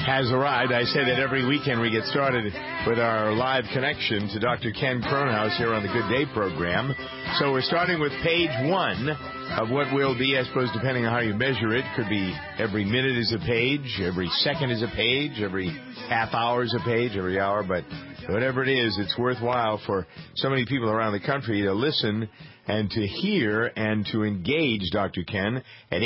has arrived. I say that every weekend we get started with our live connection to Dr. Ken Kronhaus here on the Good Day program. So we're starting with page 1 of what will be, I suppose, depending on how you measure it, could be every minute is a page, every second is a page, every half hour is a page, every hour, but whatever it is, it's worthwhile for so many people around the country to listen and to hear and to engage Dr. Ken at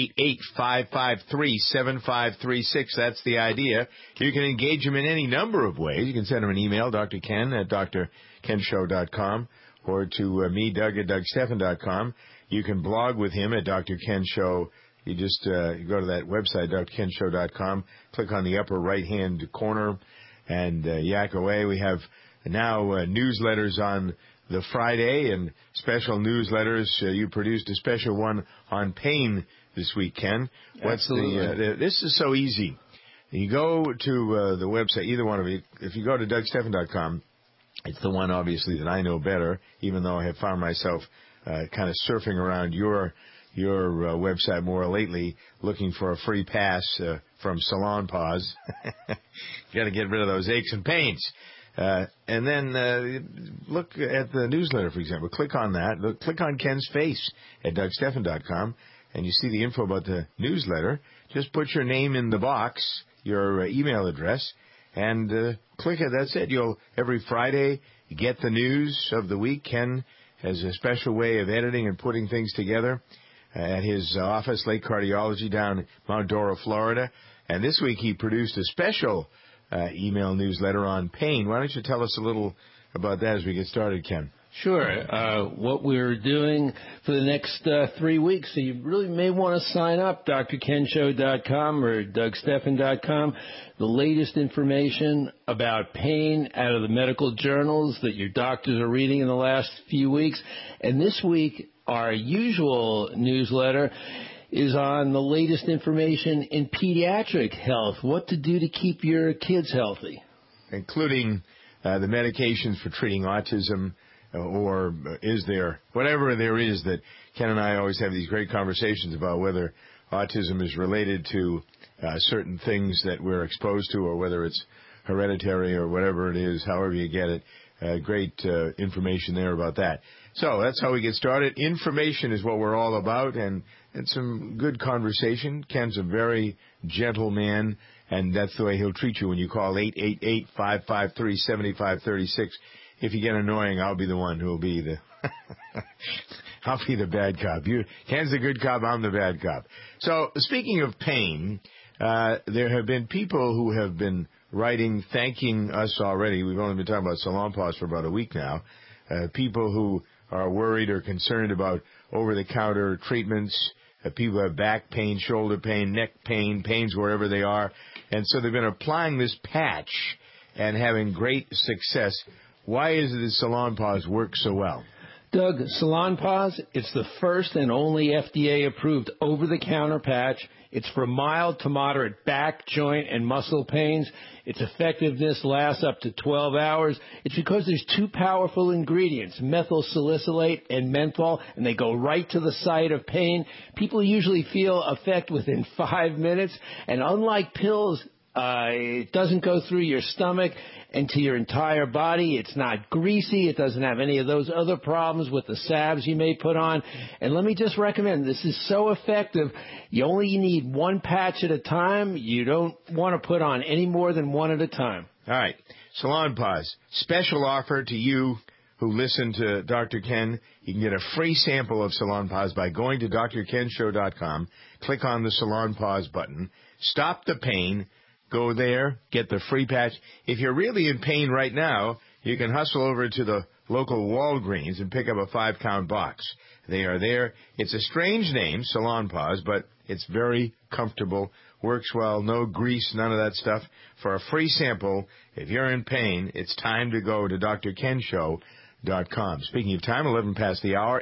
888-553-7536. That's the idea. You can engage him in any number of ways. You can send him an email, drken at drkenshow.com, or to me, Doug at DougStephan.com. You can blog with him at Dr. Ken Show. You just you go to that website, drkenshow.com, click on the upper right-hand corner, and yak away. We have now newsletters on the Friday and special newsletters. You produced a special one on pain this week, Ken. What's Absolutely. this is so easy. You go to the website, either one of you. If you go to DougStephan.com, it's the one, obviously, that I know better, even though I have found myself kind of surfing around your website more lately, looking for a free pass from Salonpas. You got to get rid of those aches and pains. And then look at the newsletter, for example. Click on that. Click on Ken's face at DougStephan.com, and you see the info about the newsletter. Just put your name in the box, your email address, and click it. That's it. You'll every Friday get the news of the week. Ken has a special way of editing and putting things together at his office, Lake Cardiology, down in Mount Dora, Florida. And this week he produced a special email newsletter on pain. Why don't you tell us a little about that as we get started, Ken? Sure. What we're doing for the next 3 weeks, so you really may want to sign up, drkenshow.com or DougStephan.com. The latest information about pain out of the medical journals that your doctors are reading in the last few weeks. And this week, our usual newsletter is on the latest information in pediatric health, what to do to keep your kids healthy. Including the medications for treating autism, or is there, whatever there is that Ken and I always have these great conversations about whether autism is related to certain things that we're exposed to, or whether it's hereditary or whatever it is, however you get it. Great information there about that. So that's how we get started. Information is what we're all about, and some good conversation. Ken's a very gentle man, and that's the way he'll treat you when you call 888-553-7536. If you get annoying, I'll be the one who'll be the I'll be the bad cop. Ken's the good cop, I'm the bad cop. So speaking of pain, there have been people who have been writing, thanking us already. We've only been talking about Salonpas for about a week now. People who are worried or concerned about over-the-counter treatments. People have back pain, shoulder pain, neck pain, pains wherever they are. And so they've been applying this patch and having great success. Why is it that Salonpas work so well? Doug, Salonpas, it's the first and only FDA-approved over-the-counter patch. It's for mild to moderate back, joint, and muscle pains. Its effectiveness lasts up to 12 hours. It's because there's two powerful ingredients, methyl salicylate and menthol, and they go right to the site of pain. People usually feel effect within 5 minutes, and unlike pills, it doesn't go through your stomach and to your entire body. It's not greasy. It doesn't have any of those other problems with the salves you may put on. And let me just recommend, this is so effective, you only need one patch at a time. You don't want to put on any more than one at a time. All right. Salonpas, special offer to you who listen to Dr. Ken. You can get a free sample of Salonpas by going to drkenshow.com. Click on the Salonpas button. Stop the pain. Go there, get the free patch. If you're really in pain right now, you can hustle over to the local Walgreens and pick up a 5-count box. They are there. It's a strange name, Salonpas, but it's very comfortable, works well, no grease, none of that stuff. For a free sample, if you're in pain, it's time to go to drkenshow.com. Speaking of time, 11 past the hour,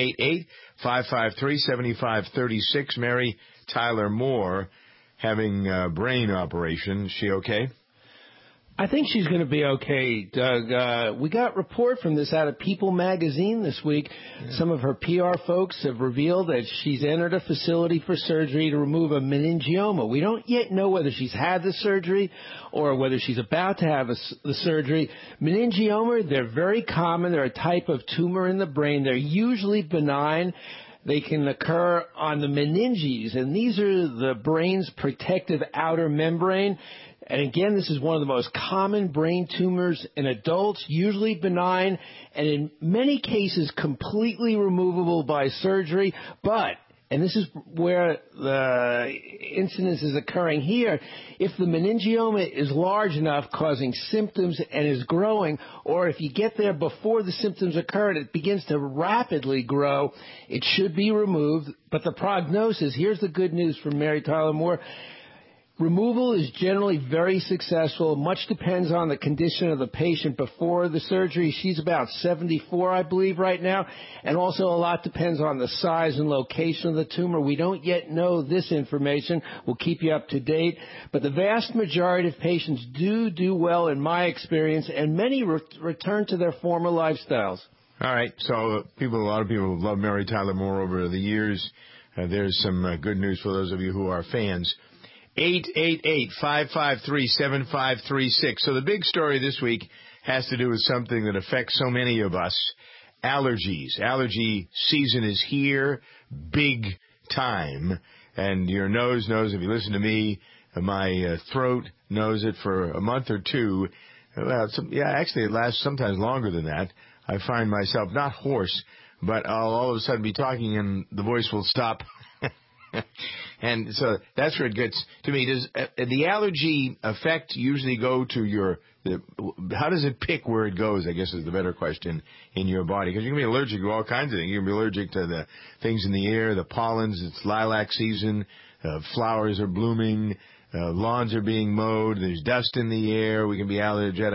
888-553-7536. Mary Tyler Moore having a brain operation. Is she okay? I think she's going to be okay, Doug. We got report from this out of People magazine this week. Yeah. Some of her PR folks have revealed that she's entered a facility for surgery to remove a meningioma. We don't yet know whether she's had the surgery or whether she's about to have the surgery. Meningioma, they're very common. They're a type of tumor in the brain. They're usually benign. They can occur on the meninges, and these are the brain's protective outer membrane. And again, this is one of the most common brain tumors in adults, usually benign, and in many cases completely removable by surgery. But, and this is where the incidence is occurring here, if the meningioma is large enough, causing symptoms and is growing, or if you get there before the symptoms occur and it begins to rapidly grow, it should be removed. But the prognosis, here's the good news from Mary Tyler Moore. Removal is generally very successful. Much depends on the condition of the patient before the surgery. She's about 74, I believe, right now. And also a lot depends on the size and location of the tumor. We don't yet know this information. We'll keep you up to date. But the vast majority of patients do well, in my experience, and many return to their former lifestyles. All right. So a lot of people love Mary Tyler Moore over the years. There's some good news for those of you who are fans. 888-553-7536. So the big story this week has to do with something that affects so many of us, allergies. Allergy season is here, big time. And your nose knows, if you listen to me, my throat knows it for a month or two. Well, actually it lasts sometimes longer than that. I find myself not hoarse, but I'll all of a sudden be talking and the voice will stop. And so that's where it gets to me. Does the allergy effect usually go to how does it pick where it goes, I guess is the better question, in your body? Because you can be allergic to all kinds of things. You can be allergic to the things in the air, the pollens, it's lilac season, flowers are blooming, lawns are being mowed, there's dust in the air. We can be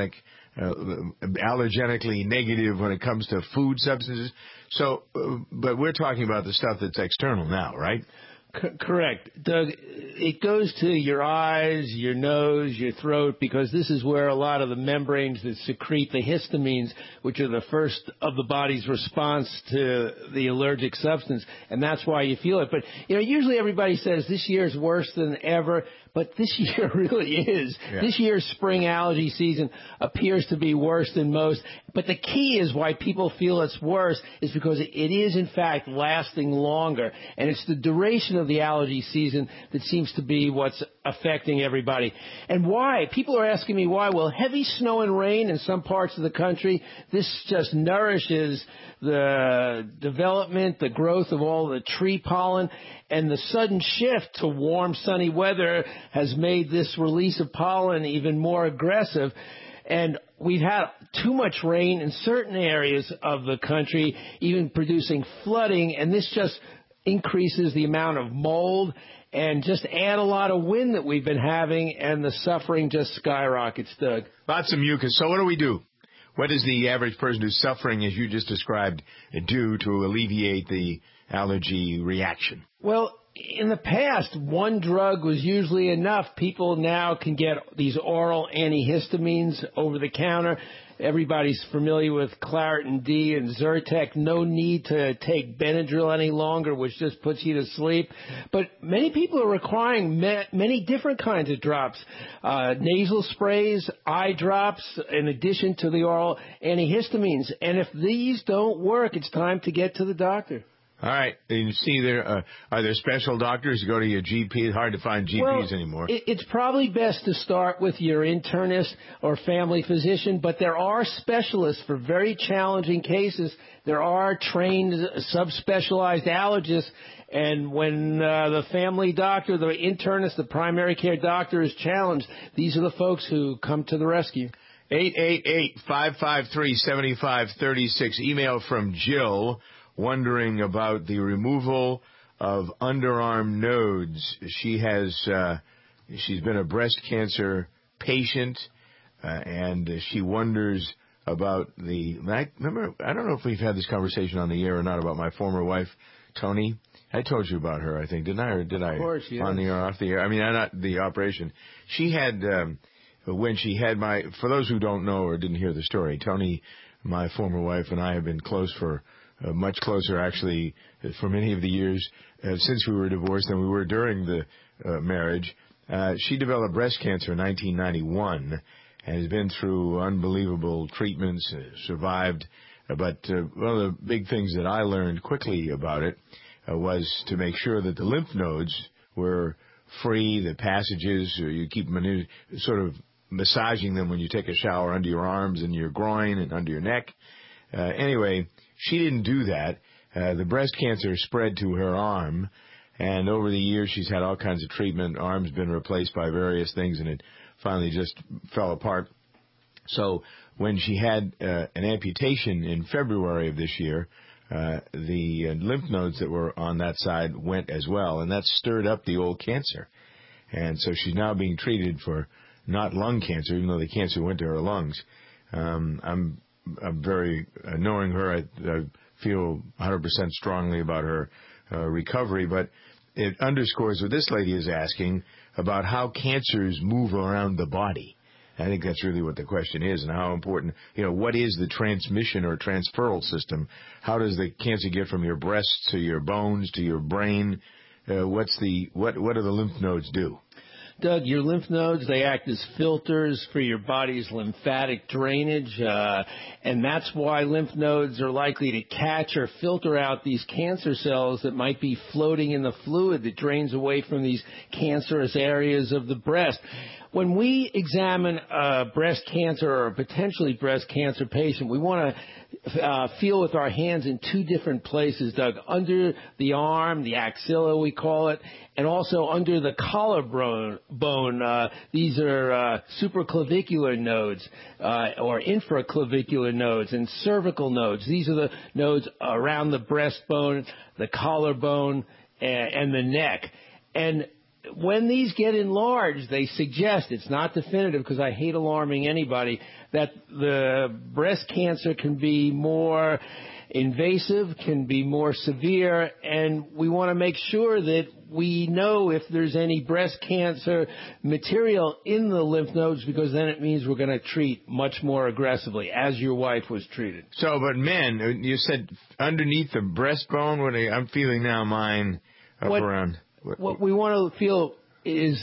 allergenically negative when it comes to food substances. So, but we're talking about the stuff that's external now, right? Correct. Doug, it goes to your eyes, your nose, your throat, because this is where a lot of the membranes that secrete the histamines, which are the first of the body's response to the allergic substance, and that's why you feel it. But, usually everybody says this year is worse than ever, but this year really is. Yeah. This year's spring allergy season appears to be worse than most. But the key is why people feel it's worse is because it is, in fact, lasting longer. And it's the duration of the allergy season that seems to be what's affecting everybody. And why? People are asking me why. Well, heavy snow and rain in some parts of the country, this just nourishes the development, the growth of all the tree pollen, and the sudden shift to warm, sunny weather has made this release of pollen even more aggressive. And we've had too much rain in certain areas of the country, even producing flooding, and this just increases the amount of mold and just add a lot of wind that we've been having, and the suffering just skyrockets, Doug. Lots of mucus. So what do we do? What does the average person who's suffering, as you just described, do to alleviate the allergy reaction? Well, in the past, one drug was usually enough. People now can get these oral antihistamines over the counter. Everybody's familiar with Claritin D and Zyrtec. No need to take Benadryl any longer, which just puts you to sleep. But many people are requiring many different kinds of drops. Nasal sprays, eye drops, in addition to the oral antihistamines. And if these don't work, it's time to get to the doctor. All right. You see, are there special doctors? You go to your GP. It's hard to find GPs anymore. It's probably best to start with your internist or family physician, but there are specialists for very challenging cases. There are trained subspecialized allergists, and when the family doctor, the internist, the primary care doctor is challenged, these are the folks who come to the rescue. 888-553-7536. Email from Jill, wondering about the removal of underarm nodes. She's been a breast cancer patient, and she wonders about I don't know if we've had this conversation on the air or not about my former wife, Tony. I told you about her, I think, didn't I? Or did I? Of course, yes. On the air, off the air. I mean, not the operation. She had, when she had for those who don't know or didn't hear the story, Tony, my former wife, and I have been close for much closer, actually, for many of the years since we were divorced than we were during the marriage. She developed breast cancer in 1991 and has been through unbelievable treatments, survived. But one of the big things that I learned quickly about it was to make sure that the lymph nodes were free, the passages, you keep sort of massaging them when you take a shower under your arms and your groin and under your neck. Anyway, she didn't do that. The breast cancer spread to her arm, and over the years she's had all kinds of treatment. Arm's been replaced by various things, and it finally just fell apart. So when she had an amputation in February of this year, the lymph nodes that were on that side went as well, and that stirred up the old cancer. And so she's now being treated for not lung cancer, even though the cancer went to her lungs. I'm very, knowing her, I feel 100% strongly about her recovery, but it underscores what this lady is asking about how cancers move around the body. I think that's really what the question is, and how important, what is the transmission or transferal system? How does the cancer get from your breasts to your bones to your brain? What do the lymph nodes do? Doug, your lymph nodes, they act as filters for your body's lymphatic drainage, and that's why lymph nodes are likely to catch or filter out these cancer cells that might be floating in the fluid that drains away from these cancerous areas of the breast. When we examine a breast cancer or a potentially breast cancer patient, we want to feel with our hands in two different places, Doug, under the arm, the axilla we call it, and also under the collarbone. These are supraclavicular nodes or infraclavicular nodes, and cervical nodes. These are the nodes around the breastbone, the collarbone, and the neck. And when these get enlarged, they suggest, it's not definitive because I hate alarming anybody, that the breast cancer can be more invasive, can be more severe, and we want to make sure that we know if there's any breast cancer material in the lymph nodes, because then it means we're going to treat much more aggressively, as your wife was treated. So, but men, you said underneath the breastbone, I'm feeling now mine around... What we want to feel is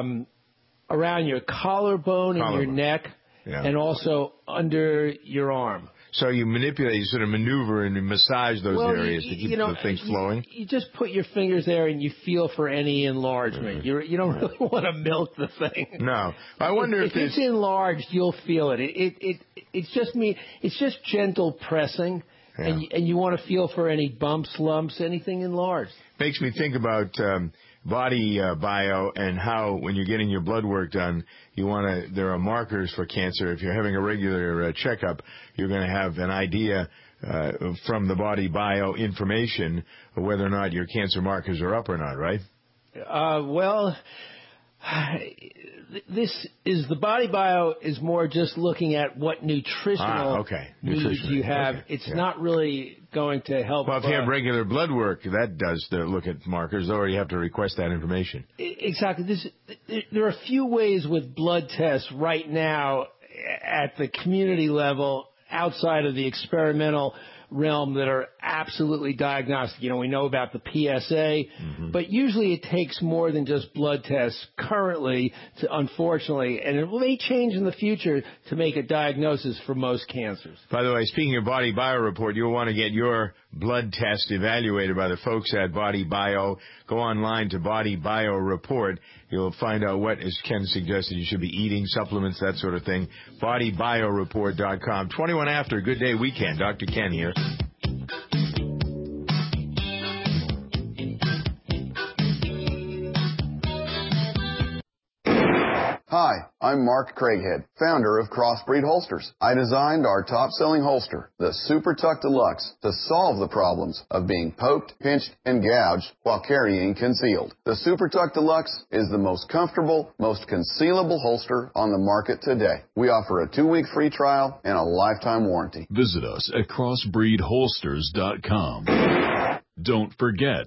around your collarbone and your neck, and also under your arm. So you manipulate, you sort of maneuver and you massage those areas to keep the things flowing? You just put your fingers there and you feel for any enlargement. Mm-hmm. You don't really want to milk the thing. No. I wonder if it's enlarged, you'll feel it. It's just gentle pressing. Yeah. And you want to feel for any bumps, lumps, anything enlarged. Makes me think about body bio and how when you're getting your blood work done, there are markers for cancer. If you're having a regular checkup, you're going to have an idea from the body bio information of whether or not your cancer markers are up or not, right? The body bio is more just looking at what nutritional needs you have. Okay. It's not really going to help. Well, if you have regular blood work, that does look at markers, or you have to request that information. Exactly. There are a few ways with blood tests right now at the community level, outside of the experimental realm, that are absolutely diagnostic. We know about the PSA, but usually it takes more than just blood tests currently, unfortunately, and it may change in the future to make a diagnosis for most cancers. By the way, speaking of Body Bio Report, you'll want to get your blood test evaluated by the folks at Body Bio. Go online to Body Bio Report. You'll find out what, as Ken suggested, you should be eating, supplements, that sort of thing. BodyBioReport.com. 21 after. Good day weekend. Dr. Ken here. Hi, I'm Mark Craighead, founder of Crossbreed Holsters. I designed our top-selling holster, the Super Tuck Deluxe, to solve the problems of being poked, pinched, and gouged while carrying concealed. The Super Tuck Deluxe is the most comfortable, most concealable holster on the market today. We offer a 2-week free trial and a lifetime warranty. Visit us at crossbreedholsters.com. Don't forget,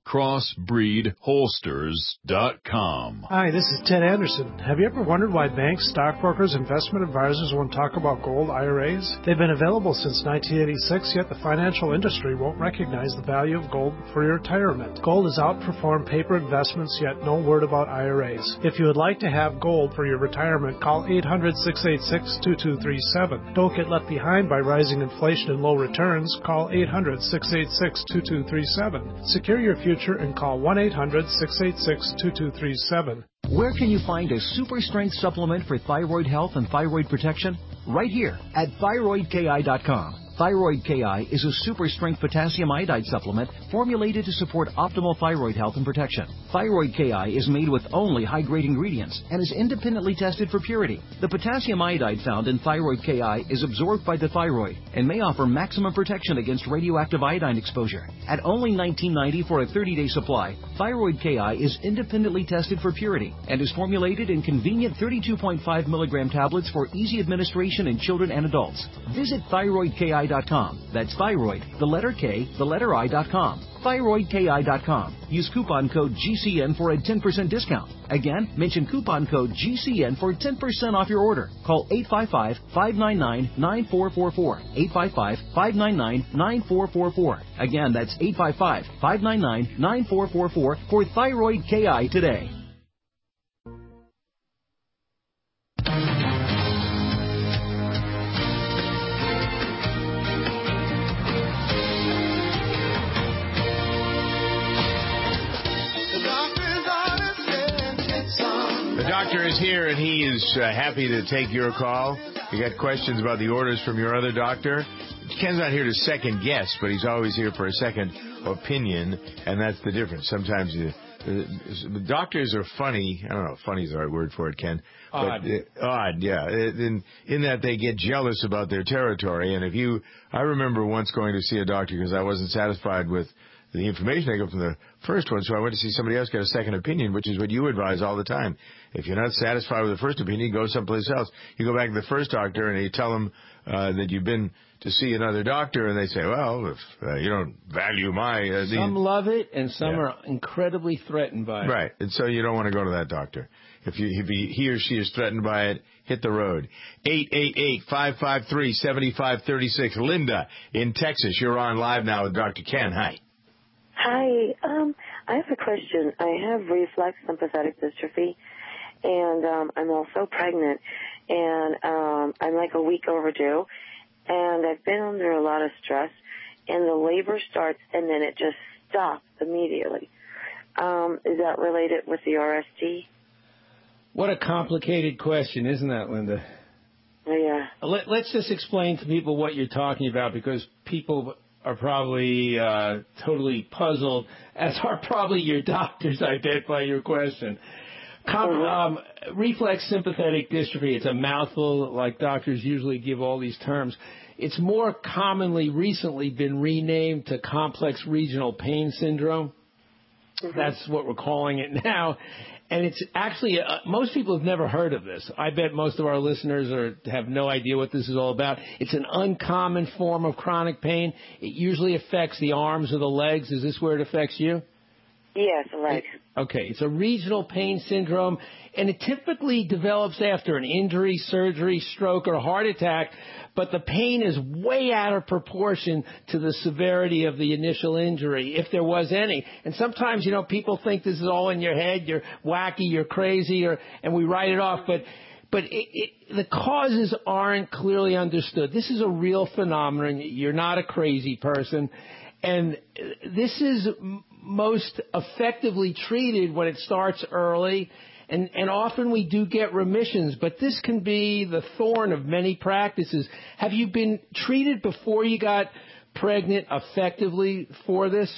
CrossbreedHolsters.com. Hi, this is Ted Anderson. Have you ever wondered why banks, stockbrokers, investment advisors won't talk about gold IRAs? They've been available since 1986, yet the financial industry won't recognize the value of gold for your retirement. Gold has outperformed paper investments, yet no word about IRAs. If you would like to have gold for your retirement, call 800-686-2237. Don't get left behind by rising inflation and low returns. Call 800-686-2237. Secure your future and call 1-800-686-2237. Where can you find a super strength supplement for thyroid health and thyroid protection? Right here at thyroidki.com. Thyroid KI is a super strength potassium iodide supplement formulated to support optimal thyroid health and protection. Thyroid KI is made with only high-grade ingredients and is independently tested for purity. The potassium iodide found in Thyroid KI is absorbed by the thyroid and may offer maximum protection against radioactive iodine exposure. At only $19.90 for a 30-day supply, Thyroid KI is independently tested for purity and is formulated in convenient 32.5 milligram tablets for easy administration in children and adults. Visit thyroidki.com. That's thyroid, the letter K, the letter I.com. thyroidki.com. Use coupon code GCN for a 10% discount. Again, mention coupon code GCN for 10% off your order. Call 855-599-9444. 855-599-9444. Again, that's 855-599-9444 for Thyroid KI today. The doctor is here, and he is happy to take your call. You got questions about the orders from your other doctor? Ken's not here to second guess, but he's always here for a second opinion, and that's the difference. Sometimes the doctors are funny. I don't know if funny is the right word for it, Ken. Odd. But, odd, yeah. In that they get jealous about their territory. And I remember once going to see a doctor because I wasn't satisfied with the information I got from the first one, so I went to see somebody else, get a second opinion, which is what you advise all the time. If you're not satisfied with the first opinion, go someplace else. You go back to the first doctor and you tell them that you've been to see another doctor, and they say, well, if you don't value my... some love it, and some are incredibly threatened by it. Right, and so you don't want to go to that doctor. If he or she is threatened by it, hit the road. 888-553-7536. Linda in Texas, you're on live now with Dr. Ken. Hi. Hi, I have a question. I have reflex sympathetic dystrophy, and I'm also pregnant, and I'm like a week overdue, and I've been under a lot of stress, and the labor starts, and then it just stops immediately. Is that related with the RST? What a complicated question, isn't that, Linda? Yeah. Let's just explain to people what you're talking about, because people are probably totally puzzled, as are probably your doctors, I bet, by your question. Reflex sympathetic dystrophy, it's a mouthful, like doctors usually give all these terms. It's more commonly recently been renamed to complex regional pain syndrome. Mm-hmm. That's what we're calling it now. And it's actually, most people have never heard of this. I bet most of our listeners have no idea what this is all about. It's an uncommon form of chronic pain. It usually affects the arms or the legs. Is this where it affects you? Yes, the legs. Okay, it's a regional pain syndrome, and it typically develops after an injury, surgery, stroke, or heart attack, but the pain is way out of proportion to the severity of the initial injury, if there was any. And sometimes, people think this is all in your head, you're wacky, you're crazy, and we write it off, but the causes aren't clearly understood. This is a real phenomenon. You're not a crazy person, and this is most effectively treated when it starts early, and often we do get remissions, but this can be the thorn of many practices. Have you been treated before you got pregnant effectively for this?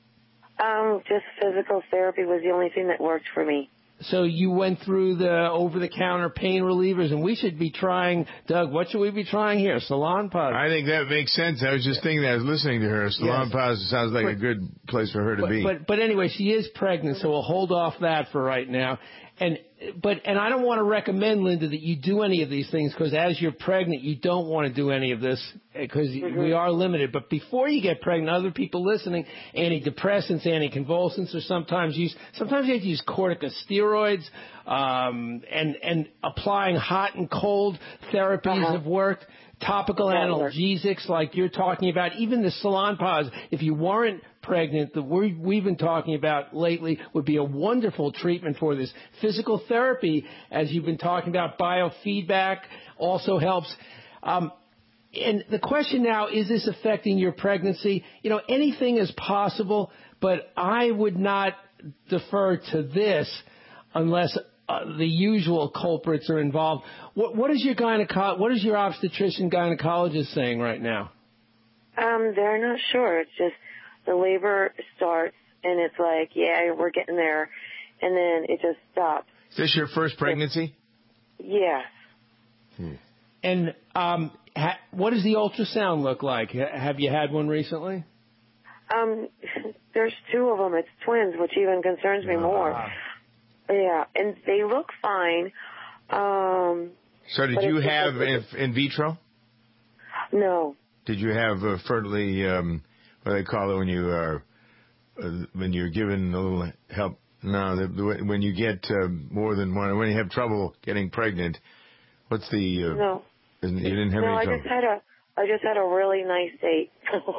Just physical therapy was the only thing that worked for me. So you went through the over-the-counter pain relievers, and we should be trying, Doug, what should we be trying here? Salonpas. I think that makes sense. I was just thinking that. I was listening to her. Salonpas sounds like a good place for her to be. But anyway, she is pregnant, so we'll hold off that for right now. And and I don't want to recommend, Linda, that you do any of these things, because as you're pregnant, you don't want to do any of this, because we are limited. But before you get pregnant, other people listening, antidepressants, anticonvulsants are sometimes used. Sometimes you have to use corticosteroids, and applying hot and cold therapies have worked. Topical analgesics like you're talking about, even the Salonpas, if you weren't pregnant, that we've been talking about lately, would be a wonderful treatment for this. Physical therapy, as you've been talking about, biofeedback also helps. And the question now, is this affecting your pregnancy? You know, anything is possible, but I would not defer to this unless the usual culprits are involved. What is your obstetrician gynecologist saying right now? They're not sure. It's just the labor starts, and it's like, yeah, we're getting there, and then it just stops. Is this your first pregnancy? Yes. And what does the ultrasound look like? Have you had one recently? There's 2 of them. It's twins, which even concerns me more. Yeah, and they look fine. So did you have in vitro? No. Did you have fertility, what do they call it when you're given a little help? No, when you get more than one, when you have trouble getting pregnant, what's the... no. You didn't have any trouble? I just had a really nice date.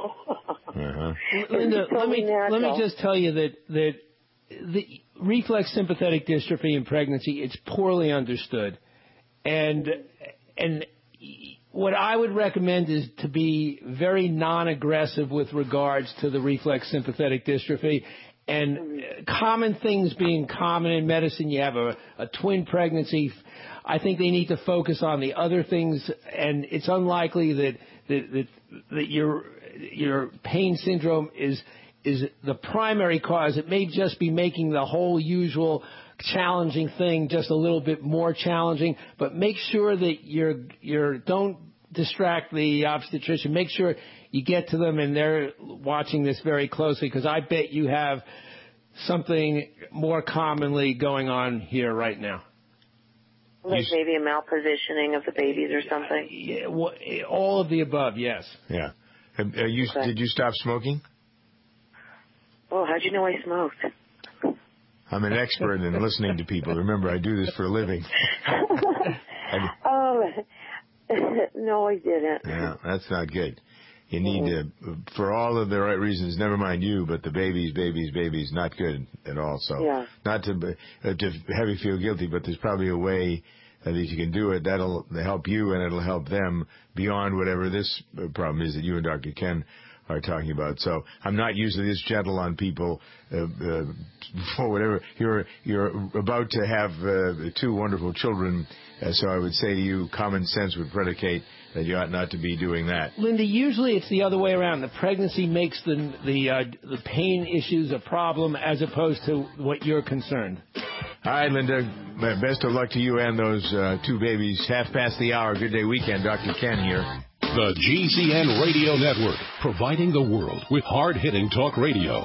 Linda, let me just tell you that the reflex sympathetic dystrophy in pregnancy, it's poorly understood. And what I would recommend is to be very non-aggressive with regards to the reflex sympathetic dystrophy. And common things being common in medicine, you have a twin pregnancy. I think they need to focus on the other things, and it's unlikely that your pain syndrome is the primary cause. It may just be making the whole usual challenging thing just a little bit more challenging. But make sure that don't distract the obstetrician. Make sure you get to them, and they're watching this very closely, because I bet you have something more commonly going on here right now. Like maybe a malpositioning of the babies or something? Yeah, all of the above, yes. Yeah. Did you stop smoking? Oh, how'd you know I smoked? I'm an expert in listening to people. Remember, I do this for a living. No, I didn't. Yeah, that's not good. You need to, for all of the right reasons, never mind you, but the babies, not good at all. So, not to have you feel guilty, but there's probably a way that you can do it that'll help you and it'll help them beyond whatever this problem is that you and Dr. Ken are talking about. So I'm not usually this gentle on people for whatever. You're about to have 2 wonderful children, so I would say to you, common sense would predicate that you ought not to be doing that. Linda, usually it's the other way around. The pregnancy makes the pain issues a problem as opposed to what you're concerned. All right, Linda, best of luck to you and those 2 babies. 1:30. Good day weekend. Dr. Ken here. The GCN Radio Network, providing the world with hard-hitting talk radio.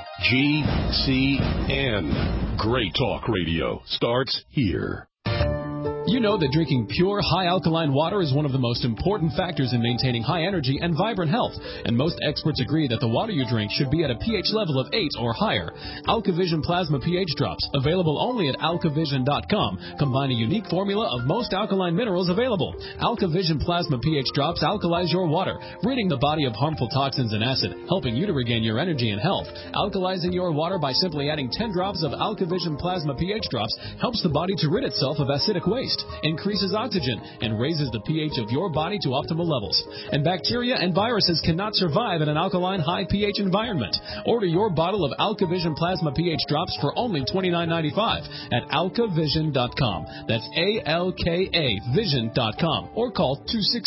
GCN. Great talk radio starts here. You know that drinking pure, high-alkaline water is one of the most important factors in maintaining high energy and vibrant health, and most experts agree that the water you drink should be at a pH level of 8 or higher. AlkaVision Plasma pH Drops, available only at alkavision.com, combine a unique formula of most alkaline minerals available. AlkaVision Plasma pH Drops alkalize your water, ridding the body of harmful toxins and acid, helping you to regain your energy and health. Alkalizing your water by simply adding 10 drops of AlkaVision Plasma pH Drops helps the body to rid itself of acidic waste, increases oxygen, and raises the pH of your body to optimal levels. And bacteria and viruses cannot survive in an alkaline high pH environment. Order your bottle of AlkaVision Plasma pH Drops for only $29.95 at alkavision.com. That's ALKA Vision.com, or call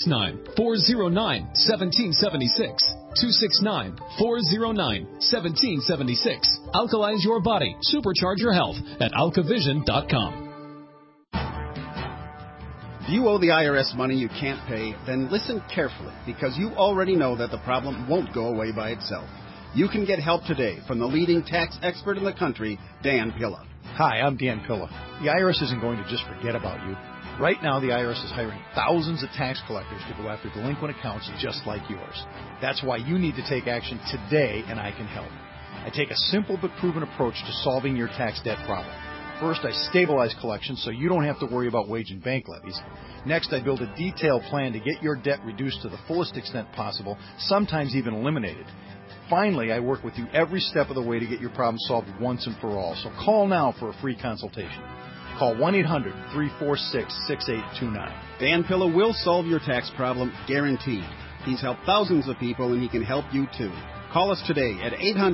269-409-1776. 269-409-1776. Alkalize your body. Supercharge your health at alkavision.com. If you owe the IRS money you can't pay, then listen carefully, because you already know that the problem won't go away by itself. You can get help today from the leading tax expert in the country, Dan Pilla. Hi, I'm Dan Pilla. The IRS isn't going to just forget about you. Right now, the IRS is hiring thousands of tax collectors to go after delinquent accounts just like yours. That's why you need to take action today, and I can help. I take a simple but proven approach to solving your tax debt problem. First, I stabilize collections so you don't have to worry about wage and bank levies. Next, I build a detailed plan to get your debt reduced to the fullest extent possible, sometimes even eliminated. Finally, I work with you every step of the way to get your problem solved once and for all. So call now for a free consultation. Call 1-800-346-6829. Dan Pilla will solve your tax problem, guaranteed. He's helped thousands of people, and he can help you too. Call us today at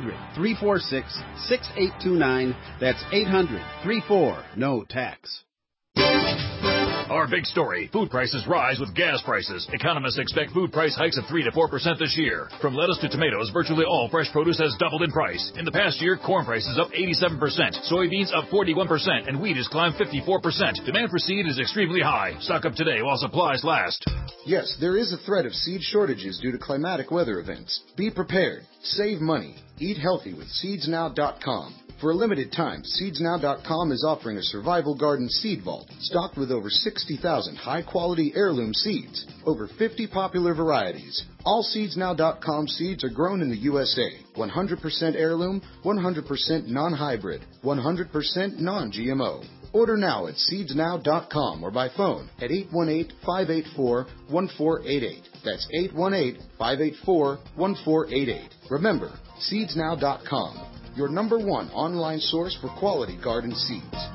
800-346-6829. That's 800-34-NO-TAX. Our big story, food prices rise with gas prices. Economists expect food price hikes of 3 to 4% this year. From lettuce to tomatoes, virtually all fresh produce has doubled in price. In the past year, corn prices up 87%, soybeans up 41%, and wheat has climbed 54%. Demand for seed is extremely high. Stock up today while supplies last. Yes, there is a threat of seed shortages due to climatic weather events. Be prepared. Save money. Eat healthy with SeedsNow.com. For a limited time, SeedsNow.com is offering a survival garden seed vault stocked with over 60,000 high-quality heirloom seeds, over 50 popular varieties. All SeedsNow.com seeds are grown in the USA, 100% heirloom, 100% non-hybrid, 100% non-GMO. Order now at SeedsNow.com or by phone at 818-584-1488. That's 818-584-1488. Remember, SeedsNow.com. Your number one online source for quality garden seeds.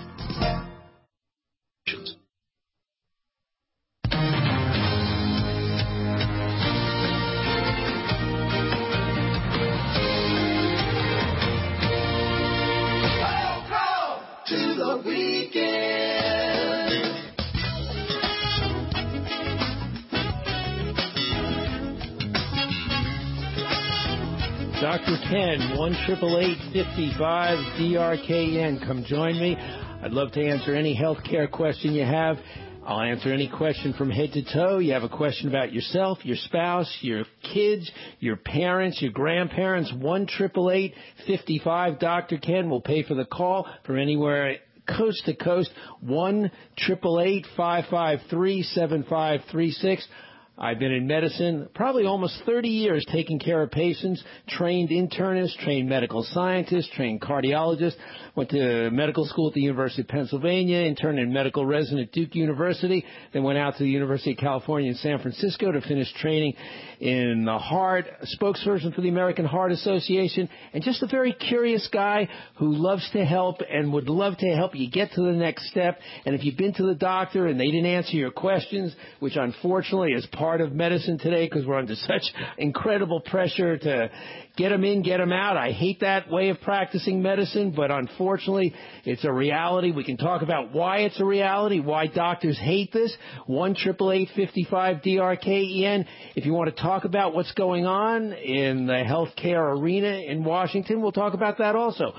Welcome to the weekend. Dr. Ken, 1-888-55-DRKN. Come join me. I'd love to answer any health care question you have. I'll answer any question from head to toe. You have a question about yourself, your spouse, your kids, your parents, your grandparents. 1-888-55-Dr. Ken will pay for the call from anywhere coast to coast. 1-888-553-7536. I've been in medicine probably almost 30 years taking care of patients, trained internist, trained medical scientist, trained cardiologist, went to medical school at the University of Pennsylvania, interned in medical resident at Duke University, then went out to the University of California in San Francisco to finish training in the heart, spokesperson for the American Heart Association, and just a very curious guy who loves to help and would love to help you get to the next step. And if you've been to the doctor and they didn't answer your questions, which unfortunately is part of medicine today because we're under such incredible pressure to get them in, get them out. I hate that way of practicing medicine, but unfortunately, it's a reality. We can talk about why it's a reality, why doctors hate this. 1-888-55-DRKEN. If you want to talk about what's going on in the healthcare arena in Washington, we'll talk about that also.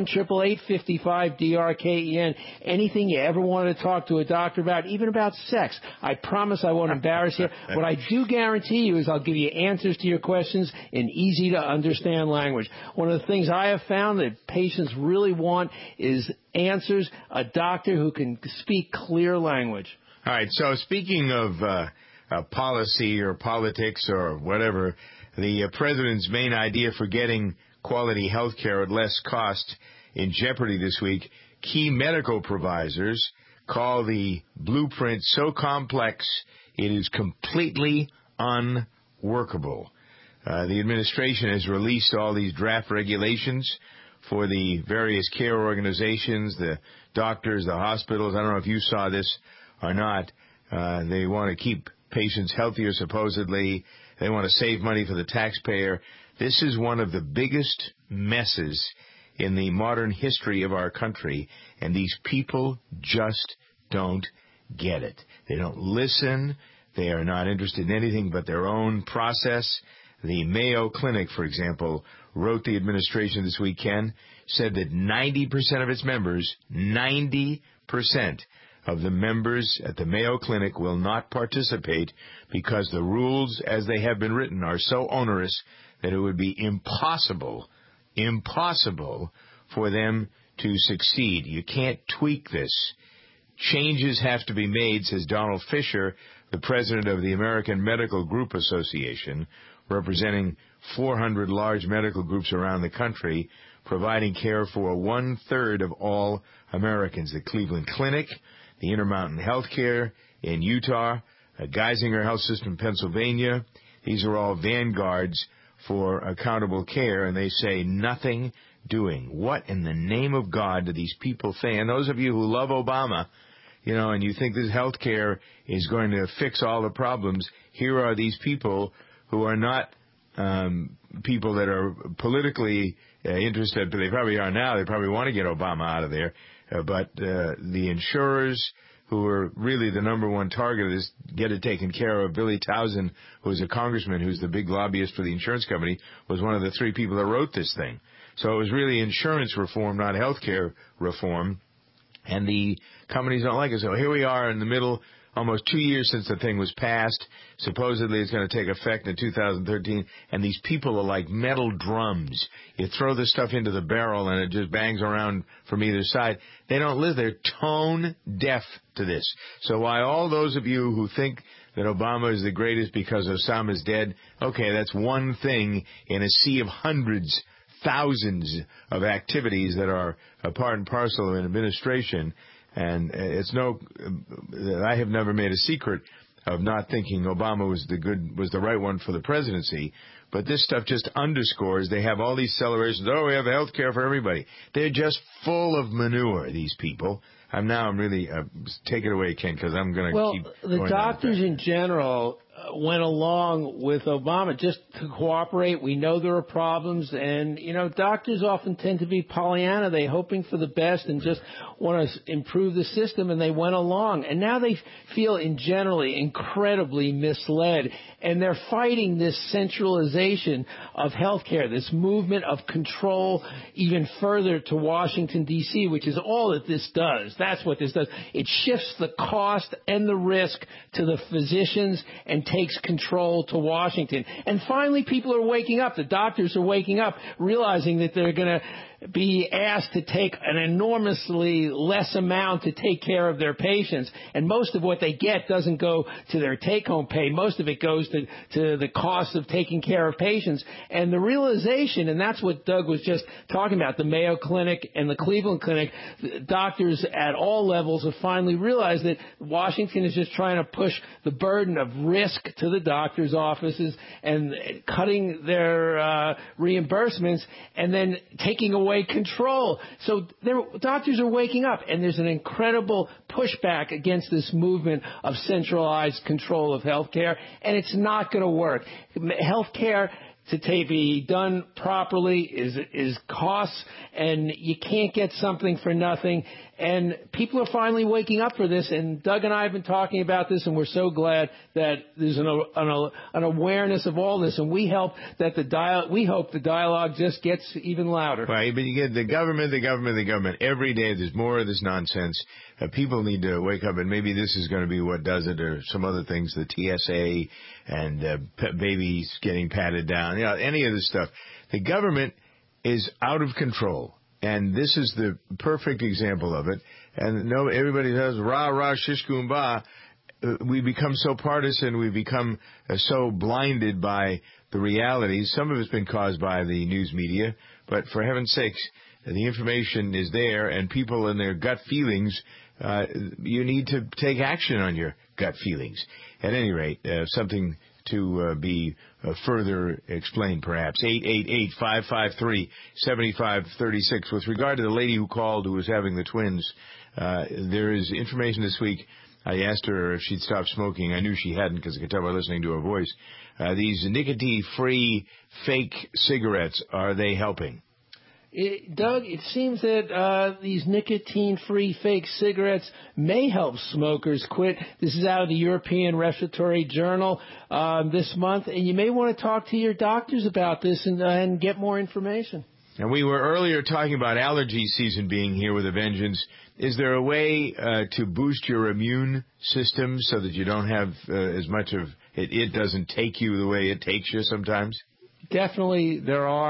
1-888-55-DRKEN. Anything you ever wanted to talk to a doctor about, even about sex, I promise I won't embarrass you. What I do guarantee you is I'll give you answers to your questions in easy to understand language. One of the things I have found that patients really want is answers, a doctor who can speak clear language. All right, so speaking of policy or politics or whatever, the president's main idea for getting quality health care at less cost in jeopardy this week, key medical providers call the blueprint so complex it is completely unworkable. The administration has released all these draft regulations for the various care organizations, the doctors, the hospitals. I don't know if you saw this or not. They want to keep patients healthier, supposedly. They want to save money for the taxpayer. This is one of the biggest messes in the modern history of our country, and these people just don't get it. They don't listen. They are not interested in anything but their own process. The Mayo Clinic, for example, wrote the administration this weekend, said that 90% of its members, 90% of the members at the Mayo Clinic will not participate because the rules as they have been written are so onerous that it would be impossible for them to succeed. You can't tweak this. Changes have to be made, says Donald Fisher, the president of the American Medical Group Association, representing 400 large medical groups around the country, providing care for 1/3 of all Americans. The Cleveland Clinic, the Intermountain Healthcare in Utah, Geisinger Health System in Pennsylvania. These are all vanguards for accountable care, and they say nothing doing. What in the name of God do these people think? And those of you who love Obama, and you think this health care is going to fix all the problems, here are these people who are not people that are politically interested, but they probably are now. They probably want to get Obama out of there. But the insurers who are really the number one target of this, get it taken care of. Billy Towson, who is a congressman, who's the big lobbyist for the insurance company, was one of the 3 people that wrote this thing. So it was really insurance reform, not health care reform. And the companies don't like it. So here we are in the middle, almost 2 years since the thing was passed. Supposedly it's going to take effect in 2013. And these people are like metal drums. You throw this stuff into the barrel and it just bangs around from either side. They don't live. They're tone deaf to this. So why all those of you who think that Obama is the greatest because Osama's dead, okay, that's one thing in a sea of hundreds, thousands of activities that are a part and parcel of an administration. And I have never made a secret of not thinking Obama was the right one for the presidency. But this stuff just underscores they have all these celebrations. Oh, we have health care for everybody. They're just full of manure, these people. I'm really take it away, Ken, because I'm going to keep going. Well, the doctors in general went along with Obama just to cooperate. We know there are problems, and doctors often tend to be Pollyanna. They're hoping for the best and just want to improve the system, and they went along. And now they feel generally incredibly misled, and they're fighting this centralization of healthcare, this movement of control even further to Washington, D.C., which is all that this does. That's what this does. It shifts the cost and the risk to the physicians and takes control to Washington. And finally, people are waking up. The doctors are waking up, realizing that they're going to be asked to take an enormously less amount to take care of their patients. And most of what they get doesn't go to their take-home pay. Most of it goes to the cost of taking care of patients. And the realization, and that's what Doug was just talking about, the Mayo Clinic and the Cleveland Clinic, doctors at all levels have finally realized that Washington is just trying to push the burden of risk to the doctors' offices and cutting their reimbursements and then taking away control. So doctors are waking up, and there's an incredible pushback against this movement of centralized control of healthcare, and it's not going to work. Healthcare to be done properly is costs, and you can't get something for nothing. And people are finally waking up for this, and Doug and I have been talking about this, and we're so glad that there's an awareness of all this, and we hope the dialogue just gets even louder. Right, but you get the government. Every day there's more of this nonsense. People need to wake up, and maybe this is going to be what does it, or some other things, the TSA and babies getting patted down, any of this stuff. The government is out of control. And this is the perfect example of it. And everybody says, rah, rah, shish, kumbah. We become so partisan. We become so blinded by the realities. Some of it's been caused by the news media. But for heaven's sakes, the information is there, and people in their gut feelings, you need to take action on your gut feelings. At any rate, something to be further explained, perhaps. 888-553-7536. With regard to the lady who called who was having the twins, there is information this week. I asked her if she'd stopped smoking. I knew she hadn't because I could tell by listening to her voice. These nicotine-free fake cigarettes, are they helping? Doug, it seems that these nicotine-free fake cigarettes may help smokers quit. This is out of the European Respiratory Journal this month, and you may want to talk to your doctors about this and get more information. And we were earlier talking about allergy season being here with a vengeance. Is there a way to boost your immune system so that you don't have as much of it doesn't take you the way it takes you sometimes? Definitely there are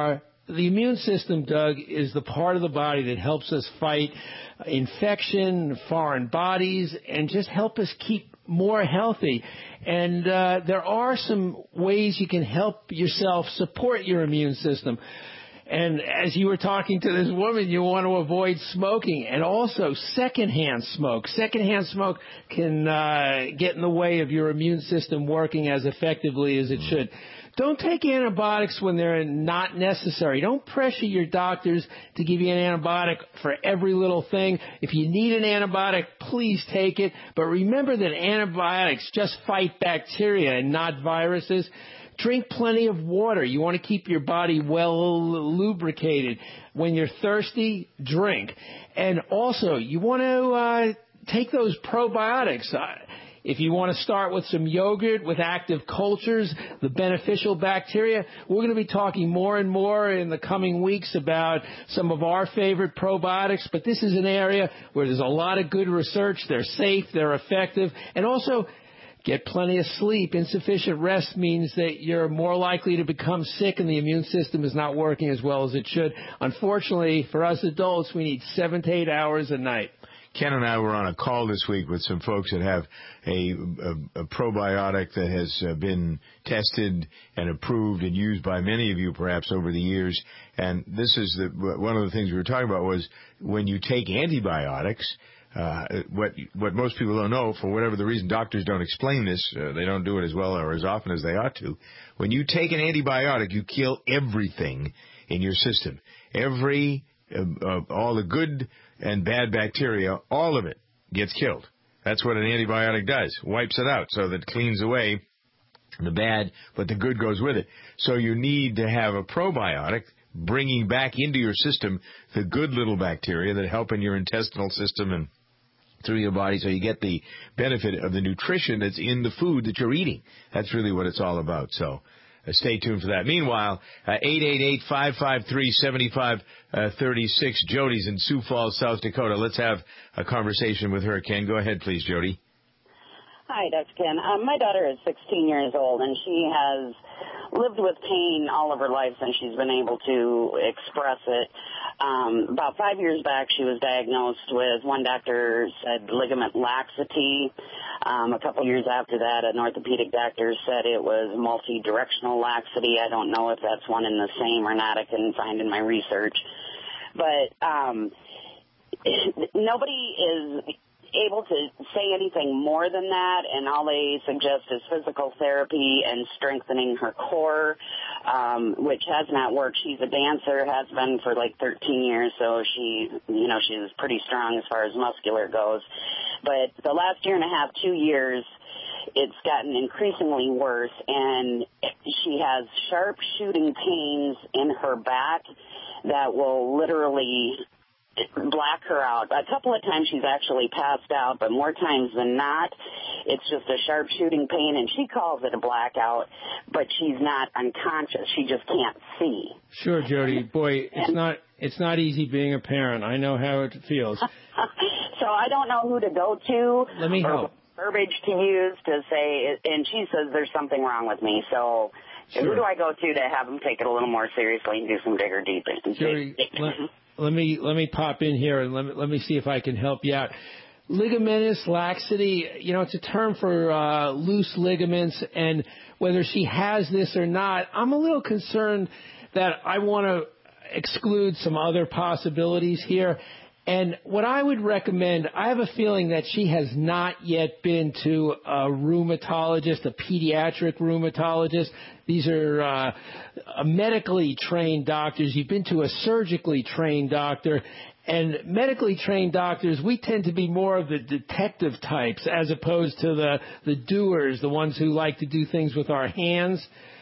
the immune system, Doug, is the part of the body that helps us fight infection, foreign bodies, and just help us keep more healthy. And there are some ways you can help yourself support your immune system. And as you were talking to this woman, you want to avoid smoking and also secondhand smoke. Secondhand smoke can get in the way of your immune system working as effectively as it should. Don't take antibiotics when they're not necessary. Don't pressure your doctors to give you an antibiotic for every little thing. If you need an antibiotic, please take it. But remember that antibiotics just fight bacteria and not viruses. Drink plenty of water. You want to keep your body well lubricated. When you're thirsty, drink. And also, you want to take those probiotics. If you want to start with some yogurt with active cultures, the beneficial bacteria, we're going to be talking more and more in the coming weeks about some of our favorite probiotics. But this is an area where there's a lot of good research. They're safe, they're effective, and also get plenty of sleep. Insufficient rest means that you're more likely to become sick and the immune system is not working as well as it should. Unfortunately, for us adults, we need 7 to 8 hours a night. Ken and I were on a call this week with some folks that have a probiotic that has been tested and approved and used by many of you perhaps over the years. And this is one of the things we were talking about was when you take antibiotics, what most people don't know, for whatever the reason, doctors don't explain this. They don't do it as well or as often as they ought to. When you take an antibiotic, you kill everything in your system. All the good and bad bacteria, all of it gets killed. That's what an antibiotic does. Wipes it out so that it cleans away the bad, but the good goes with it. So you need to have a probiotic bringing back into your system the good little bacteria that help in your intestinal system and through your body, so you get the benefit of the nutrition that's in the food that you're eating. That's really what it's all about. So stay tuned for that. Meanwhile, 888-553-7536. Jody's in Sioux Falls, South Dakota. Let's have a conversation with her. Ken, go ahead, please, Jody. Hi, Dr. Ken. My daughter is 16 years old, and she has lived with pain all of her life since she's been able to express it. About 5 years back, she was diagnosed with, one doctor said, ligament laxity. A couple years after that, an orthopedic doctor said it was multi-directional laxity. I don't know if that's one and the same or not. I couldn't find in my research. But nobody is able to say anything more than that, and all they suggest is physical therapy and strengthening her core, which has not worked. She's a dancer, has been for like 13 years, so she's pretty strong as far as muscular goes. But the last year and a half, 2 years, it's gotten increasingly worse, and she has sharp shooting pains in her back that will literally black her out. A couple of times she's actually passed out, but more times than not, it's just a sharp shooting pain, and she calls it a blackout, but she's not unconscious. She just can't see. Sure, Jody. Boy, it's not easy being a parent. I know how it feels. So I don't know who to go to. Let me help. Verbiage to use to say, and she says there's something wrong with me. So sure. Who do I go to have them take it a little more seriously and do some digger deeping? Jody, let me pop in here and let me see if I can help you out. Ligamentous laxity, it's a term for loose ligaments, and whether she has this or not, I'm a little concerned that I want to exclude some other possibilities here. And what I would recommend, I have a feeling that she has not yet been to a rheumatologist, a pediatric rheumatologist. These are medically trained doctors. You've been to a surgically trained doctor. And medically trained doctors, we tend to be more of the detective types as opposed to the doers, the ones who like to do things with our hands.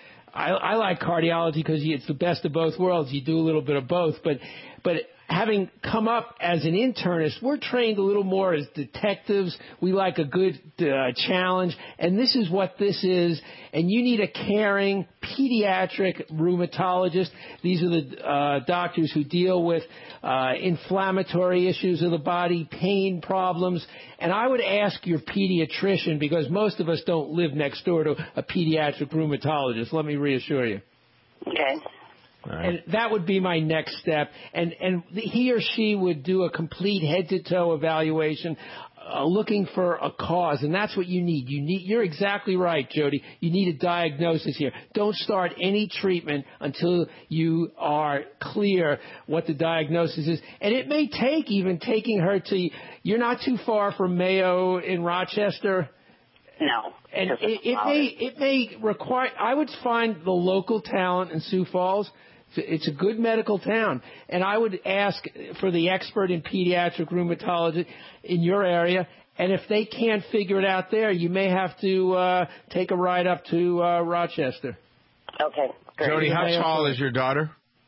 I like cardiology because it's the best of both worlds. You do a little bit of both. But having come up as an internist, we're trained a little more as detectives. We like a good challenge, and this is what this is. And you need a caring pediatric rheumatologist. These are the doctors who deal with inflammatory issues of the body, pain problems. And I would ask your pediatrician, because most of us don't live next door to a pediatric rheumatologist. Let me reassure you. Okay. Right. And that would be my next step. And he or she would do a complete head-to-toe evaluation, looking for a cause, and that's what you need. You're exactly right, Jody. You need a diagnosis here. Don't start any treatment until you are clear what the diagnosis is. And it may take even taking her to, you're not too far from Mayo in Rochester. No. And it may require, I would find the local talent in Sioux Falls. It's a good medical town. And I would ask for the expert in pediatric rheumatology in your area. And if they can't figure it out there, you may have to take a ride up to Rochester. Okay, great. Jody, how tall is your daughter?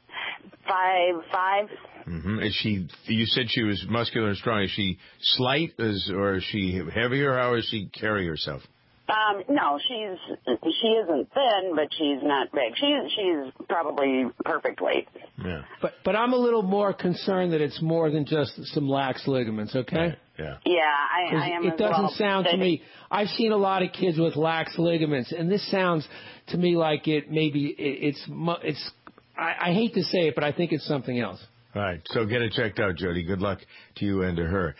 5'5". Mm-hmm. Is she? You said she was muscular and strong. Is she slight, or is she heavier? How does she carry herself? No, she isn't thin, but she's not big. She's probably perfect weight. Yeah. But I'm a little more concerned that it's more than just some lax ligaments. Okay. Yeah. Yeah, I am. It doesn't sound to me. I've seen a lot of kids with lax ligaments, and this sounds to me like it. Maybe it's. I hate to say it, but I think it's something else. All right, so get it checked out, Jody. Good luck to you and to her.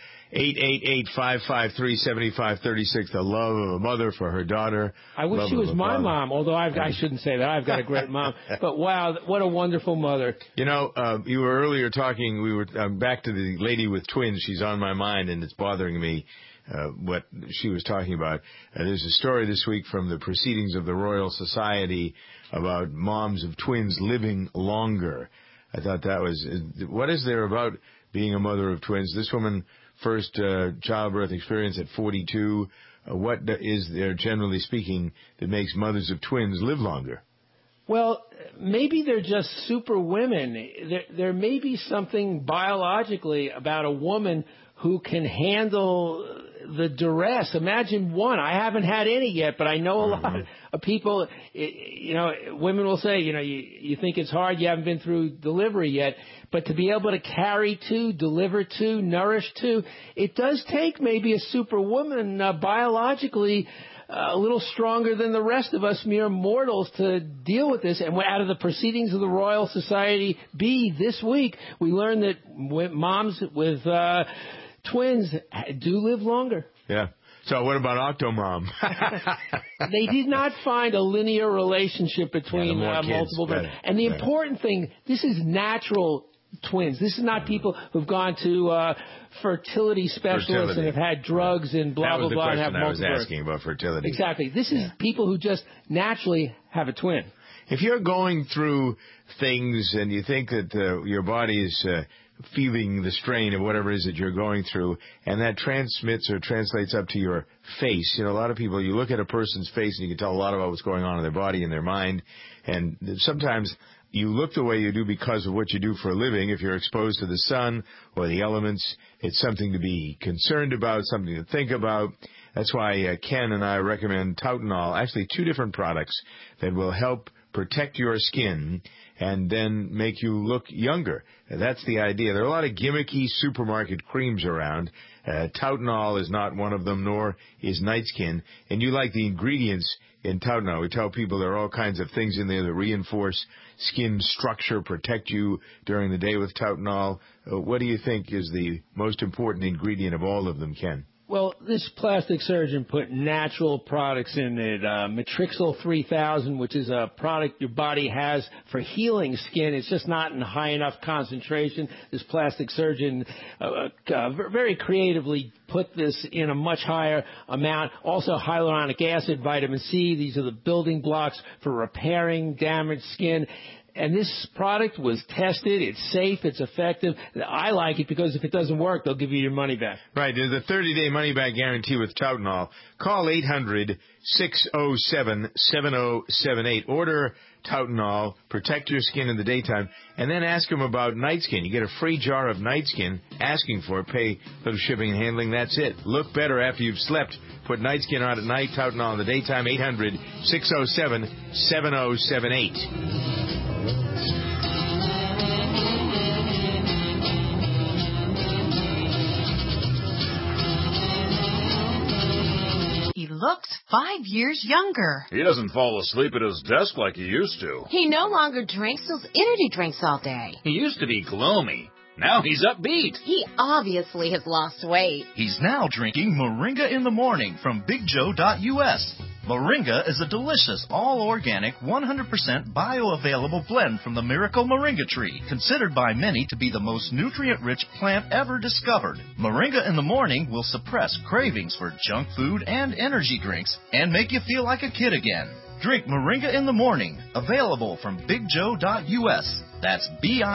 888-553-7536, the love of a mother for her daughter. I wish she was my mom, although I shouldn't say that. I've got a great mom. But, wow, what a wonderful mother. You know, you were earlier talking, we were back to the lady with twins. She's on my mind, and it's bothering me what she was talking about. There's a story this week from the Proceedings of the Royal Society about moms of twins living longer. I thought that was, what is there about being a mother of twins? This woman, first childbirth experience at 42. What is there, generally speaking, that makes mothers of twins live longer? Well, maybe they're just super women. There may be something biologically about a woman who can handle the duress. Imagine one. I haven't had any yet, but I know a lot of people, women will say, you think it's hard, you haven't been through delivery yet, but to be able to carry two, deliver two, nourish two, it does take maybe a superwoman biologically a little stronger than the rest of us mere mortals to deal with this. And out of the Proceedings of the Royal Society B this week, we learned that moms with twins do live longer. Yeah. So what about Octomom? They did not find a linear relationship between multiple twins. And the important thing, this is natural twins. This is not people who've gone to fertility specialists and have had drugs and blah, blah, blah. That was the question I was births. asking about fertility. Exactly. This is people who just naturally have a twin. If you're going through things and you think that your body is feeling the strain of whatever it is that you're going through, and that transmits or translates up to your face. A lot of people, you look at a person's face and you can tell a lot about what's going on in their body and their mind, and sometimes you look the way you do because of what you do for a living. If you're exposed to the sun or the elements, it's something to be concerned about, something to think about. That's why Ken and I recommend Tautanol, actually 2 different products that will help protect your skin and then make you look younger. That's the idea. There are a lot of gimmicky supermarket creams around. Tautanol is not one of them, nor is Night Skin. And you like the ingredients in Tautanol. We tell people there are all kinds of things in there that reinforce skin structure, protect you during the day with Tautanol. What do you think is the most important ingredient of all of them, Ken? Well, this plastic surgeon put natural products in it. Matrixyl 3000, which is a product your body has for healing skin. It's just not in high enough concentration. This plastic surgeon very creatively put this in a much higher amount. Also, hyaluronic acid, vitamin C. These are the building blocks for repairing damaged skin. And this product was tested. It's safe. It's effective. I like it because if it doesn't work, they'll give you your money back. Right. There's a 30-day money-back guarantee with Tautanol. Call 800-607-7078. Order Tautanol. Protect your skin in the daytime. And then ask them about Night Skin. You get a free jar of Night Skin. Asking for it. Pay a little shipping and handling. That's it. Look better after you've slept. Put Night Skin on at night. Tautanol in the daytime. 800-607-7078. looks 5 years younger. He doesn't fall asleep at his desk like he used to. He no longer drinks those energy drinks all day. He used to be gloomy. Now he's upbeat. He obviously has lost weight. He's now drinking Moringa in the morning from BigJoe.us. Moringa is a delicious, all-organic, 100% bioavailable blend from the miracle moringa tree, considered by many to be the most nutrient-rich plant ever discovered. Moringa in the morning will suppress cravings for junk food and energy drinks and make you feel like a kid again. Drink Moringa in the morning, available from BigJoe.us. That's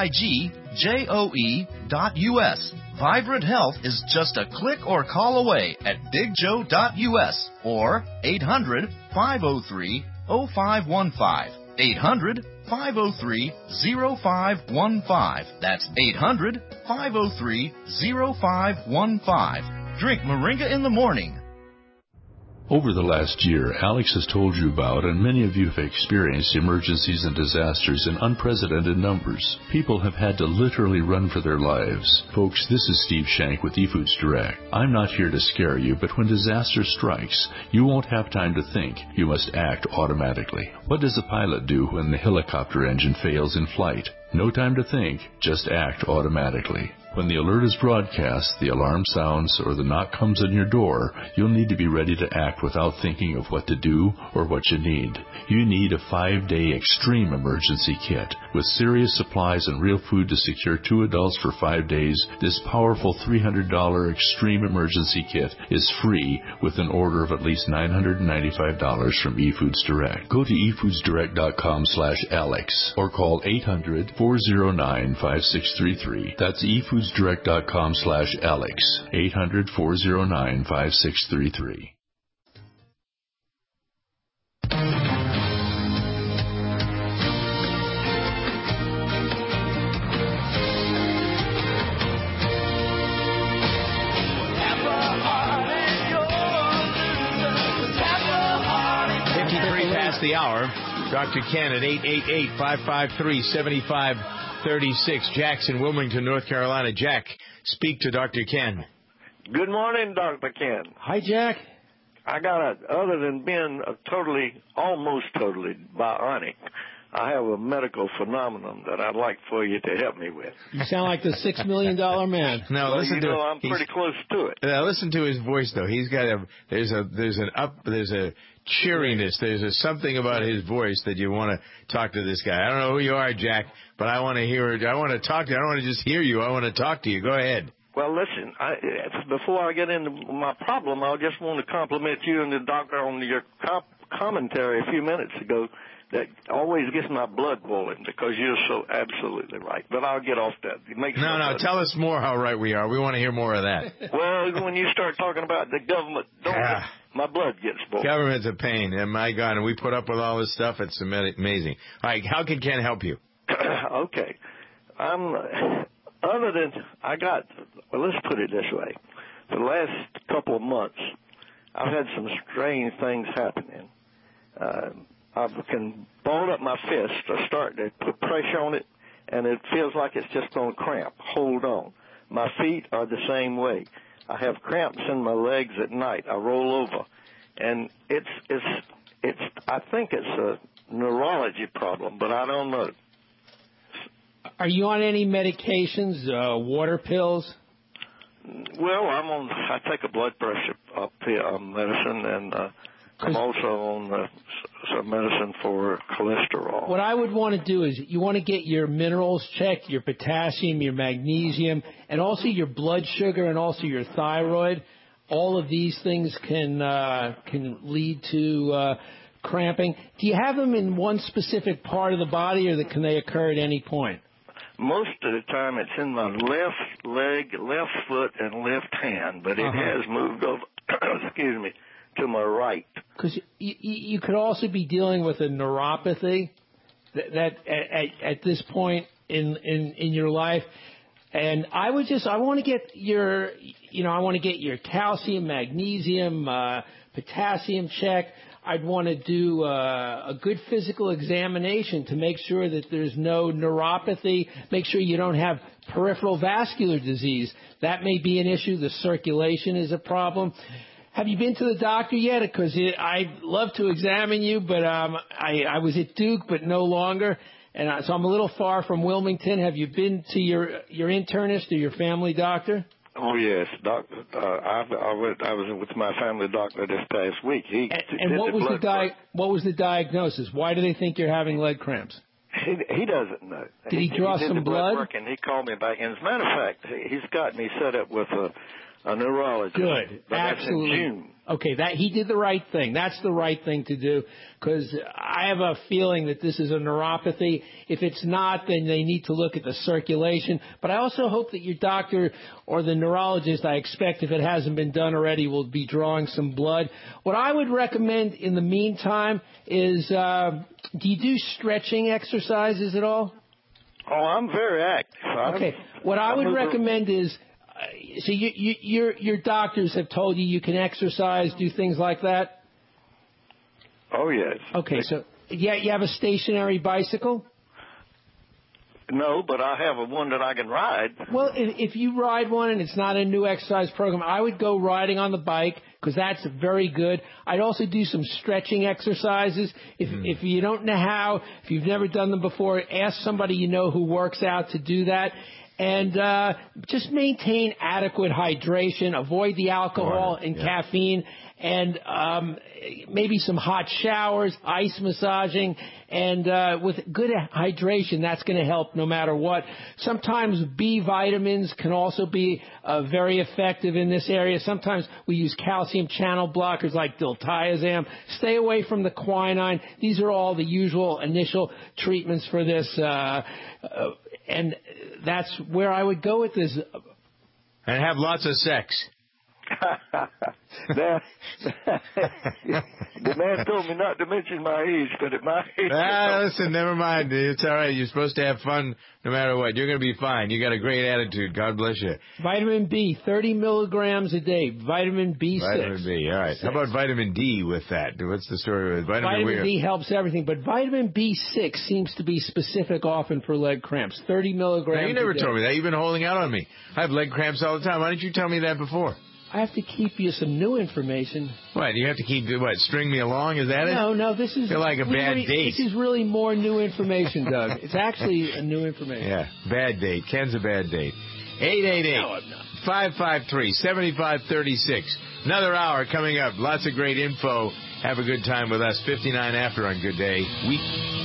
BIGJOE.us. Vibrant Health is just a click or call away at BigJoe.us or 800-503-0515. 800-503-0515. That's 800-503-0515. Drink Moringa in the morning. Over the last year, Alex has told you about, and many of you have experienced, emergencies and disasters in unprecedented numbers. People have had to literally run for their lives. Folks, this is Steve Shank with eFoods Direct. I'm not here to scare you, but when disaster strikes, you won't have time to think. You must act automatically. What does a pilot do when the helicopter engine fails in flight? No time to think, just act automatically. When the alert is broadcast, the alarm sounds, or the knock comes on your door, you'll need to be ready to act without thinking of what to do or what you need. You need a 5-day extreme emergency kit. With serious supplies and real food to secure 2 adults for 5 days, this powerful $300 extreme emergency kit is free with an order of at least $995 from eFoods Direct. Go to efoodsdirect.com/Alex or call 800-409-5633. That's efoodsdirect.com/Alex. 800-409-5633. The hour. Dr. Ken at 888-553-7536. Jackson, Wilmington, North Carolina. Jack, speak to Dr. Ken. Good morning, Dr. Ken. Hi, Jack. I got other than being almost totally bionic, I have a medical phenomenon that I'd like for you to help me with. You sound like the $6 million man. No, listen to I'm pretty close to it. Listen to his voice, though. He's got there's a cheeriness. There's something about his voice that you want to talk to this guy. I don't know who you are, Jack, but I want to hear it. I want to talk to you. I don't want to just hear you. I want to talk to you. Go ahead. Well, listen, before I get into my problem, I just want to compliment you and the doctor on your commentary a few minutes ago that always gets my blood boiling because you're so absolutely right. But I'll get off that. No, tell us more how right we are. We want to hear more of that. Well, when you start talking about the government, my blood gets boiled. Government's a pain, and my God, and we put up with all this stuff. It's amazing. All right, how can Ken help you? Okay. Let's put it this way. For the last couple of months, I've had some strange things happening. I can ball up my fist. I start to put pressure on it, and it feels like it's just going to cramp. Hold on. My feet are the same way. I have cramps in my legs at night. I roll over, and it's. I think it's a neurology problem, but I don't know. Are you on any medications, water pills? Well, I take a blood pressure medicine, and I'm also on some medicine for cholesterol. What I would want to do is you want to get your minerals checked, your potassium, your magnesium, and also your blood sugar and also your thyroid. All of these things can lead to cramping. Do you have them in one specific part of the body, or can they occur at any point? Most of the time it's in my left leg, left foot, and left hand, but it has moved over, to my right. Because you could also be dealing with a neuropathy that at this point in your life. And I want to get your calcium, magnesium, potassium check. I'd want to do a good physical examination to make sure that there's no neuropathy, make sure you don't have peripheral vascular disease. That may be an issue. The circulation is a problem. Have you been to the doctor yet? Because I'd love to examine you, but I was at Duke, but no longer. And so I'm a little far from Wilmington. Have you been to your internist or your family doctor? Oh yes, doctor. I was with my family doctor this past week. And what was the diagnosis? Why do they think you're having leg cramps? He doesn't know. Did he draw did some the blood? Work and he called me back. And as a matter of fact, he's got me set up with a neurologist. Good, but absolutely. That's in June. Okay, he did the right thing. That's the right thing to do, because I have a feeling that this is a neuropathy. If it's not, then they need to look at the circulation. But I also hope that your doctor or the neurologist, I expect if it hasn't been done already, will be drawing some blood. What I would recommend in the meantime is, do you do stretching exercises at all? Oh, I'm very active. Okay, what I would recommend is, so your doctors have told you can exercise, do things like that? Oh, yes. Okay, so you have a stationary bicycle? No, but I have one that I can ride. Well, if you ride one and it's not a new exercise program, I would go riding on the bike, because that's very good. I'd also do some stretching exercises. If you don't know how, if you've never done them before, ask somebody you know who works out to do that. And just maintain adequate hydration, avoid the alcohol and caffeine, and maybe some hot showers, ice massaging, and with good hydration, that's going to help no matter what. Sometimes B vitamins can also be very effective in this area. Sometimes we use calcium channel blockers like diltiazem. Stay away from the quinine. These are all the usual initial treatments for this, and that's where I would go with this. And have lots of sex. The man told me not to mention my age, but at my age... Listen, never mind. It's all right. You're supposed to have fun no matter what. You're going to be fine. You got a great attitude. God bless you. Vitamin B, 30 milligrams a day. Vitamin B6. Vitamin B, all right. 6. How about vitamin D with that? What's the story with vitamin D? Helps everything, but vitamin B6 seems to be specific often for leg cramps. 30 milligrams now, you never a day. told me that. You've been holding out on me. I have leg cramps all the time. Why didn't you tell me that before? I have to keep you some new information. What, you have to keep, string me along? Is that it? No, this is... Feel like a bad date. This is really more new information, Doug. It's actually a new information. Yeah, bad date. Ken's a bad date. 888-553-7536. Another hour coming up. Lots of great info. Have a good time with us. 59 after on Good Day.